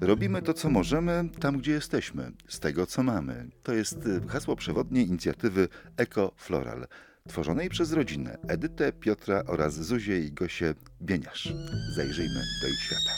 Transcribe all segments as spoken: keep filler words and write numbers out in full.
Robimy to, co możemy, tam, gdzie jesteśmy, z tego, co mamy. To jest hasło przewodnie inicjatywy EcoFloral, tworzonej przez rodzinę Edytę, Piotra oraz Zuzię i Gosię Bieniasz. Zajrzyjmy do ich świata.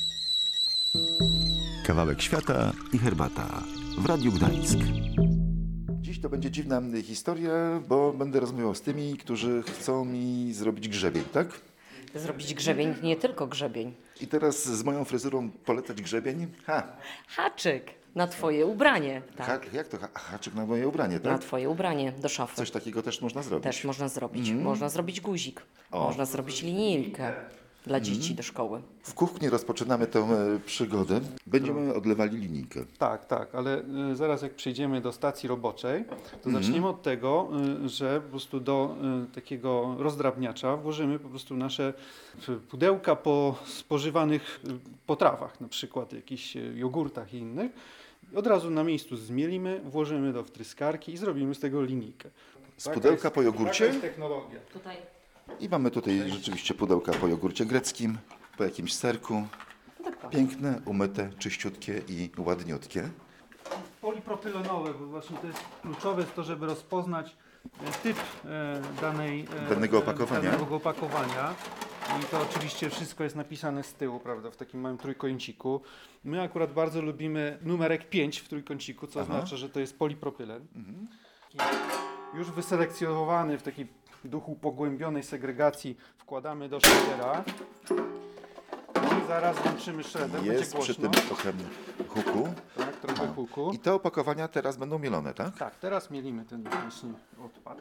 Kawałek świata i herbata w Radiu Gdańsk. Dziś to będzie dziwna historia, bo będę rozmawiał z tymi, którzy chcą mi zrobić grzebień, tak? Zrobić grzebień, nie tylko grzebień. I teraz z moją fryzurą polecać grzebień? Ha! Haczyk na twoje ubranie. Tak. Ha, jak to? Ha, haczyk na moje ubranie, tak? Na twoje ubranie do szafy. Coś takiego też można zrobić. Też można zrobić. Mhm. Można zrobić guzik. O. Można zrobić linijkę dla dzieci do szkoły. W kuchni rozpoczynamy tę e, przygodę. Będziemy odlewali linijkę. Tak, tak, ale y, zaraz jak przejdziemy do stacji roboczej, to zaczniemy od tego, y, że po prostu do y, takiego rozdrabniacza włożymy po prostu nasze y, pudełka po spożywanych y, potrawach, na przykład jakichś y, jogurtach i innych. I od razu na miejscu zmielimy, włożymy do wtryskarki i zrobimy z tego linijkę. Z Taka pudełka jest- po jogurcie? Taka jest technologia. Tutaj I mamy tutaj rzeczywiście pudełka po jogurcie greckim, po jakimś serku. Piękne, umyte, czyściutkie i ładniutkie. Polipropylenowe, bo właśnie to jest kluczowe, jest to, żeby rozpoznać e, typ e, danej, e, Danego opakowania. danego opakowania. I to oczywiście wszystko jest napisane z tyłu, prawda, w takim małym trójkąciku. My akurat bardzo lubimy numerek pięć w trójkąciku, co Aha. oznacza, że to jest polipropylen. I już wyselekcjonowany w takiej duchu pogłębionej segregacji wkładamy do shreddera. I zaraz włączymy shredder, Jest będzie przy głośno. tym trochę huku. Tak, trochę huku. I te opakowania teraz będą mielone, tak? Tak, teraz mielimy ten właśnie odpad.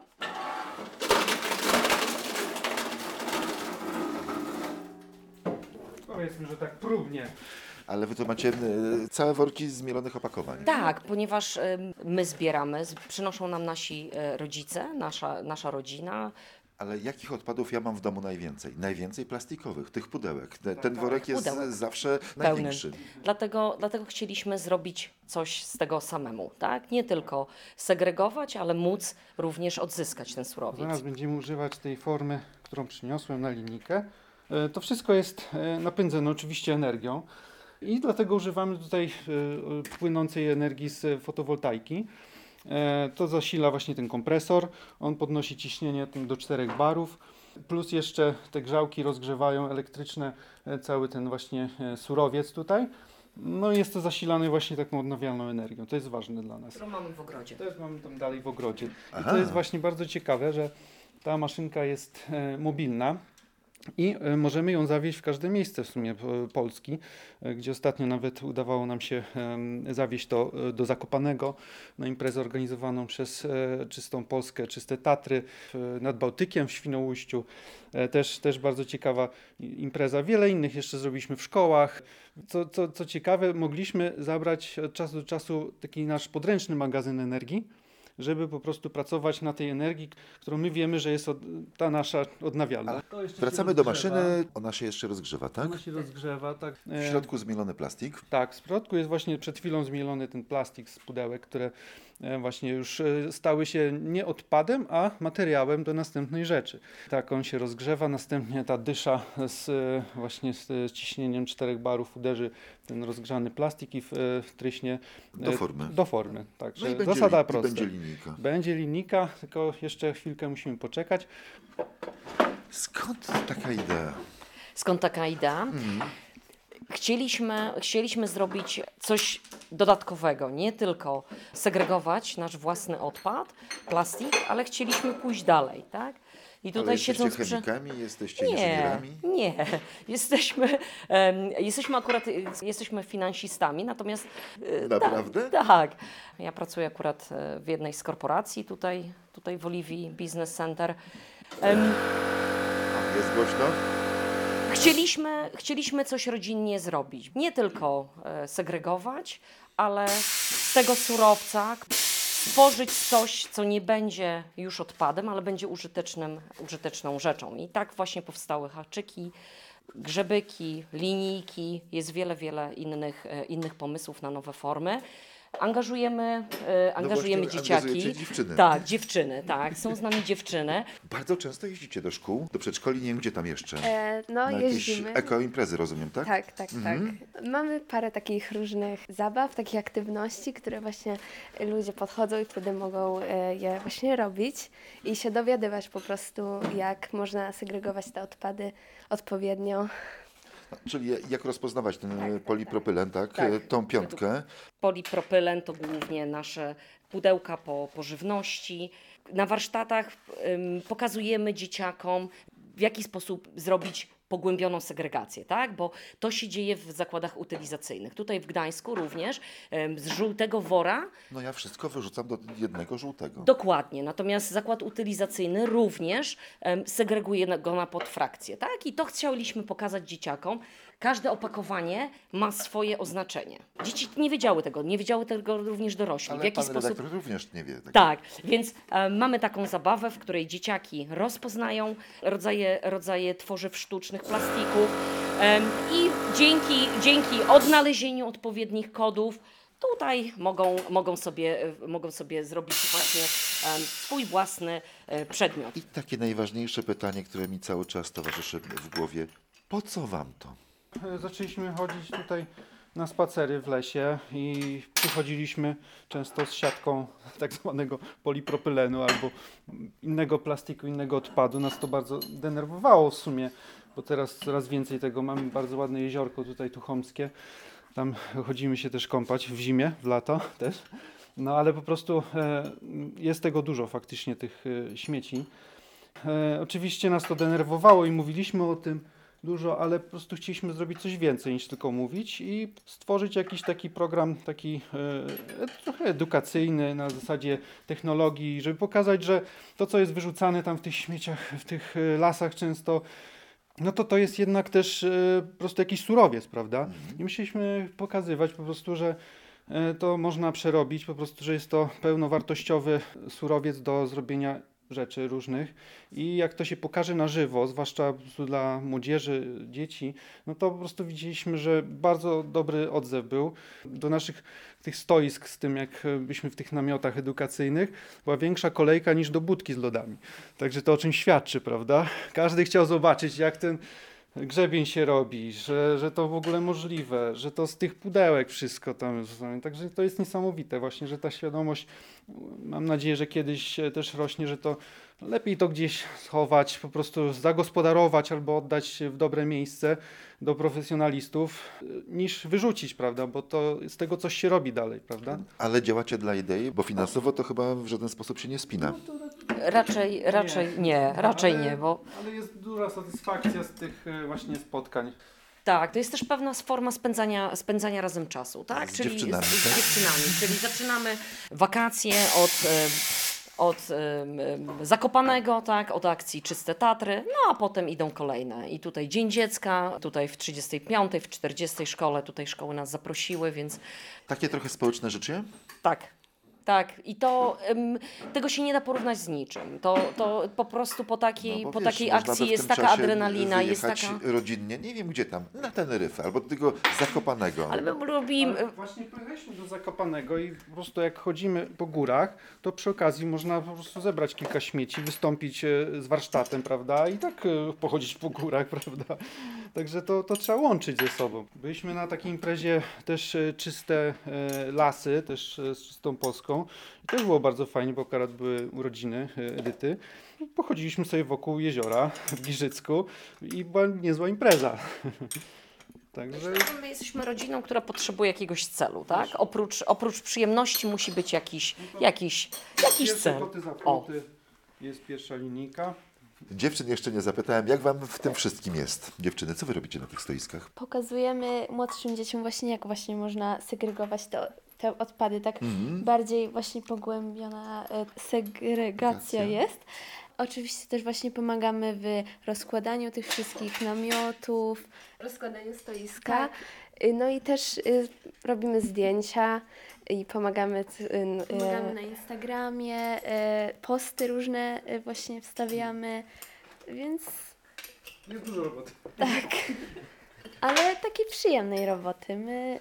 Powiedzmy, że tak próbnie. Ale wy tu macie e, całe worki zmielonych opakowań. Tak, ponieważ ym, my zbieramy, z- przynoszą nam nasi e, rodzice, nasza, nasza rodzina. Ale jakich odpadów ja mam w domu najwięcej? Najwięcej plastikowych, tych pudełek. Te- Ten worek jest Pudełek. zawsze Pełny. największy. Dlatego, dlatego chcieliśmy zrobić coś z tego samemu, tak? Nie tylko segregować, ale móc również odzyskać ten surowiec. Zaraz będziemy używać tej formy, którą przyniosłem na linijkę. E, To wszystko jest e, napędzane oczywiście energią i dlatego używamy tutaj e, płynącej energii z fotowoltaiki. E, To zasila właśnie ten kompresor, on podnosi ciśnienie tym do czterech barów, plus jeszcze te grzałki rozgrzewają elektryczne e, cały ten właśnie e, surowiec tutaj. No i jest to zasilane właśnie taką odnawialną energią, to jest ważne dla nas. Którą mamy w ogrodzie. To jest mamy tam dalej w ogrodzie. I Aha. to jest właśnie bardzo ciekawe, że ta maszynka jest e, mobilna i e, możemy ją zawieźć w każde miejsce w sumie e, Polski, e, gdzie ostatnio nawet udawało nam się e, zawieźć to e, do Zakopanego na imprezę organizowaną przez e, Czystą Polskę, Czyste Tatry e, nad Bałtykiem w Świnoujściu. E, też, też bardzo ciekawa i- impreza. Wiele innych jeszcze zrobiliśmy w szkołach. Co, co, co ciekawe, mogliśmy zabrać od czasu do czasu taki nasz podręczny magazyn energii, żeby po prostu pracować na tej energii, którą my wiemy, że jest od, ta nasza odnawialna. To jeszcze się Wracamy do rozgrzewa. maszyny, ona się jeszcze rozgrzewa, tak? Ona się rozgrzewa, tak. W E, środku zmielony plastik. tak, w środku jest właśnie przed chwilą zmielony ten plastik z pudełek, które e, właśnie już e, stały się nie odpadem, a materiałem do następnej rzeczy. Tak, on się rozgrzewa, następnie ta dysza z, e, właśnie z e, ciśnieniem czterech barów uderzy w ten rozgrzany plastik i w, e, wtryśnie e, Do formy. Do formy, tak. No i że będzie, zasada li- i prosta. będzie linijka. Będzie linijka, tylko jeszcze chwilkę musimy poczekać. Skąd taka idea? Skąd taka idea? Chcieliśmy, chcieliśmy zrobić coś dodatkowego, nie tylko segregować nasz własny odpad, plastik, ale chcieliśmy pójść dalej, tak? I Ale tutaj jesteście siedząc przy... chemikami, jesteście Nie, inżynierami? nie. Jesteśmy, em, jesteśmy akurat, y, jesteśmy finansistami, natomiast... y, Naprawdę? Tak, tak. Ja pracuję akurat y, w jednej z korporacji tutaj, tutaj w Oliwii Business Center. Em, Jest głośno? Chcieliśmy, chcieliśmy coś rodzinnie zrobić. Nie tylko e, segregować, ale z tego surowca stworzyć coś, co nie będzie już odpadem, ale będzie użytecznym, użyteczną rzeczą. I tak właśnie powstały haczyki, grzebyki, linijki. Jest wiele, wiele innych, e, innych pomysłów na nowe formy. Angażujemy, e, angażujemy No właśnie, dzieciaki. angażujecie dziewczyny. Tak, dziewczyny, tak. Są z nami dziewczyny. Bardzo często jeździcie do szkół, do przedszkoli, nie wiem gdzie tam jeszcze. E, no, Na jakieś jeździmy. ekoimprezy, rozumiem, tak? Tak, tak, Mhm. tak. Mamy parę takich różnych zabaw, takich aktywności, które właśnie ludzie podchodzą i wtedy mogą e, je właśnie robić i się dowiadywać po prostu, jak można segregować te odpady odpowiednio. Czyli jak rozpoznawać ten Tak, tak, polipropylen, tak? Tak. Tą piątkę. Polipropylen to głównie nasze pudełka po, po żywności. Na warsztatach ym, pokazujemy dzieciakom, w jaki sposób zrobić pogłębioną segregację, tak? Bo to się dzieje w zakładach utylizacyjnych. Tutaj w Gdańsku również ym, z żółtego wora. No ja wszystko wyrzucam do jednego żółtego. Dokładnie, natomiast zakład utylizacyjny również em, segreguje na- go na podfrakcje, tak? I to chcieliśmy pokazać dzieciakom. Każde opakowanie ma swoje oznaczenie. Dzieci nie wiedziały tego, nie wiedziały tego również dorośli. Ale w jaki pan sposób... redaktor również nie wie. Tak. Tak, więc e, mamy taką zabawę, w której dzieciaki rozpoznają rodzaje, rodzaje tworzyw sztucznych, plastików em, i dzięki, dzięki odnalezieniu odpowiednich kodów tutaj mogą, mogą, sobie, e, mogą sobie zrobić właśnie em, swój własny e, przedmiot. I takie najważniejsze pytanie, które mi cały czas towarzyszy w głowie. Po co wam to? E, Zaczęliśmy chodzić tutaj na spacery w lesie i przychodziliśmy często z siatką tak zwanego polipropylenu albo innego plastiku, innego odpadu. Nas to bardzo denerwowało w sumie, bo teraz coraz więcej tego mamy. Bardzo ładne jeziorko tutaj tuchomskie. Tam chodzimy się też kąpać w zimie, w lato też. No ale po prostu e, jest tego dużo faktycznie, tych e, śmieci. E, oczywiście nas to denerwowało i mówiliśmy o tym dużo, ale po prostu chcieliśmy zrobić coś więcej niż tylko mówić i stworzyć jakiś taki program taki e, trochę edukacyjny na zasadzie technologii, żeby pokazać, że to, co jest wyrzucane tam w tych śmieciach, w tych e, lasach często, no to to jest jednak też e, po prostu jakiś surowiec, prawda? I musieliśmy pokazywać po prostu, że e, to można przerobić, po prostu, że jest to pełnowartościowy surowiec do zrobienia rzeczy różnych i jak to się pokaże na żywo, zwłaszcza po prostu dla młodzieży, dzieci, no to po prostu widzieliśmy, że bardzo dobry odzew był. Do naszych tych stoisk z tym, jak byliśmy w tych namiotach edukacyjnych, była większa kolejka niż do budki z lodami. Także to o czym świadczy, prawda? Każdy chciał zobaczyć, jak ten grzebień się robi, że, że to w ogóle możliwe, że to z tych pudełek wszystko tam. Także to jest niesamowite właśnie, że ta świadomość, mam nadzieję, że kiedyś też rośnie, że to lepiej to gdzieś schować, po prostu zagospodarować albo oddać w dobre miejsce do profesjonalistów, niż wyrzucić, prawda, bo to z tego coś się robi dalej, prawda? Ale działacie dla idei, bo finansowo to chyba w żaden sposób się nie spina. Raczej, raczej nie, raczej ale, nie, bo Ale jest duża satysfakcja z tych e, właśnie spotkań. tak, to jest też pewna forma spędzania, spędzania razem czasu, tak? Z czyli dziewczynami, z, z tak? dziewczynami, czyli zaczynamy wakacje od, em, od em, em, Zakopanego, tak? Od akcji Czyste Tatry, no a potem idą kolejne. I tutaj Dzień Dziecka, tutaj w trzydziestej piątej, w czterdziestej szkole, tutaj szkoły nas zaprosiły, więc Takie trochę społeczne życie? tak. Tak, i to em, tego się nie da porównać z niczym. To, to po prostu po takiej, No bo po wiesz, takiej można by akcji w jest tym taka czasie adrenalina, jest wyjechać taka. rodzinnie, nie wiem gdzie tam, na Teneryfę albo do tego Zakopanego. Ale my lubimy. Ale właśnie pojechaliśmy do Zakopanego i po prostu jak chodzimy po górach, to przy okazji można po prostu zebrać kilka śmieci, wystąpić e, z warsztatem, prawda? I tak e, pochodzić po górach, prawda? Także to, to trzeba łączyć ze sobą. Byliśmy na takiej imprezie też e, czyste e, lasy, też e, z Czystą Polską. I też było bardzo fajnie, bo akurat były urodziny e, Edyty. Pochodziliśmy sobie wokół jeziora w Giżycku i była niezła impreza. Także My jesteśmy rodziną, która potrzebuje jakiegoś celu, tak? Oprócz, oprócz przyjemności musi być jakiś, jakiś, jakiś pierwsze cel. koty za O, płoty, jest pierwsza linijka. Dziewczyn jeszcze nie zapytałem, jak wam w tym wszystkim jest? Dziewczyny, co wy robicie na tych stoiskach? Pokazujemy młodszym dzieciom właśnie, jak właśnie można segregować to, te odpady, tak Mhm. bardziej właśnie pogłębiona e, segregacja Segregacja. jest. Oczywiście też właśnie pomagamy w rozkładaniu tych wszystkich namiotów, rozkładaniu stoiska. Y, No i też y, robimy zdjęcia i pomagamy, c- y, n- y, pomagamy na Instagramie, y, posty różne y, właśnie wstawiamy, więc Jest dużo roboty. ale takiej przyjemnej roboty. My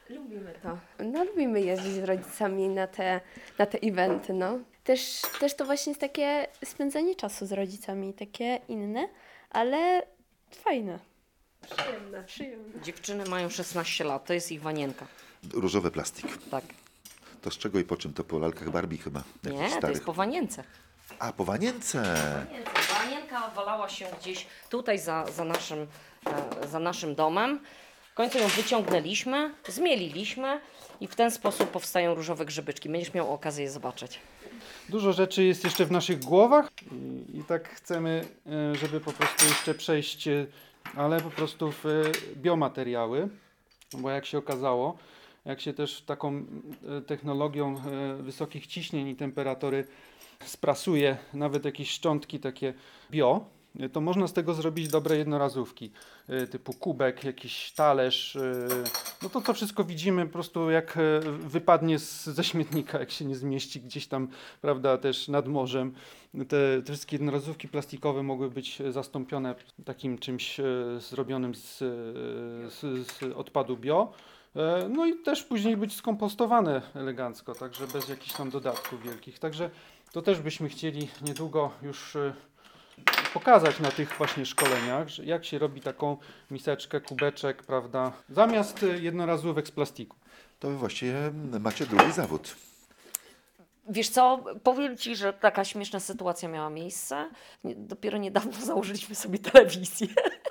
Lubimy to. No lubimy jeździć z rodzicami na te, na te eventy, no. Też, też to właśnie jest takie spędzanie czasu z rodzicami, takie inne, ale fajne. Przyjemne, przyjemne. Dziewczyny mają szesnaście lat, to jest ich wanienka. Różowy plastik. Tak. To z czego i po czym? To po lalkach Barbie chyba. Jakichś Nie, to starych. jest po wanience. A, po wanience. Wanienka walała się gdzieś tutaj za, za, naszym, e, za naszym domem. W końcu ją wyciągnęliśmy, zmieliliśmy i w ten sposób powstają różowe grzybyczki. Będziesz miał okazję je zobaczyć. Dużo rzeczy jest jeszcze w naszych głowach i, i tak chcemy, e, żeby po prostu jeszcze przejść, e, ale po prostu w e, biomateriały, bo jak się okazało, jak się też taką e, technologią e, wysokich ciśnień i temperatury sprasuje nawet jakieś szczątki takie bio, e, to można z tego zrobić dobre jednorazówki, e, typu kubek, jakiś talerz. e, No to to wszystko widzimy po prostu jak e, wypadnie z, ze śmietnika, jak się nie zmieści gdzieś tam, prawda, też nad morzem. Te, te wszystkie jednorazówki plastikowe mogły być zastąpione takim czymś e, zrobionym z, e, z, z odpadu bio. E, No i też później być skompostowane elegancko, także bez jakichś tam dodatków wielkich. Także to też byśmy chcieli niedługo już e, pokazać na tych właśnie szkoleniach, że jak się robi taką miseczkę, kubeczek, prawda, zamiast e, jednorazówek z plastiku. To wy właściwie macie drugi zawód. Wiesz co, powiem Ci, że taka śmieszna sytuacja miała miejsce. Nie, dopiero niedawno założyliśmy sobie telewizję.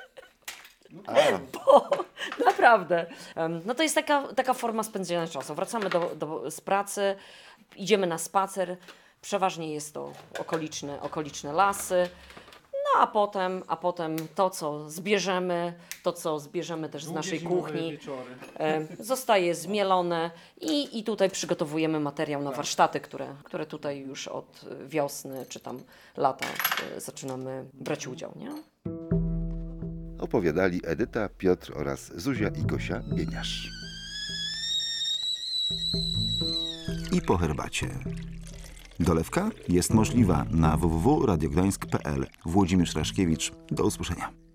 A, Bo naprawdę. em, No to jest taka, taka forma spędzania czasu. Wracamy do, do, z pracy, idziemy na spacer. Przeważnie jest to okoliczne, okoliczne lasy. No a potem, a potem to, co zbierzemy, to, co zbierzemy też z naszej kuchni, Wieczory. e, zostaje zmielone i, i tutaj przygotowujemy materiał na warsztaty, które, które tutaj już od wiosny czy tam lata e, zaczynamy brać udział, nie? opowiadali Edyta, Piotr oraz Zuzia i Gosia Bieniasz. I po herbacie. Dolewka jest możliwa na w w w kropka radiogdańsk kropka p l. Włodzimierz Raszkiewicz. Do usłyszenia.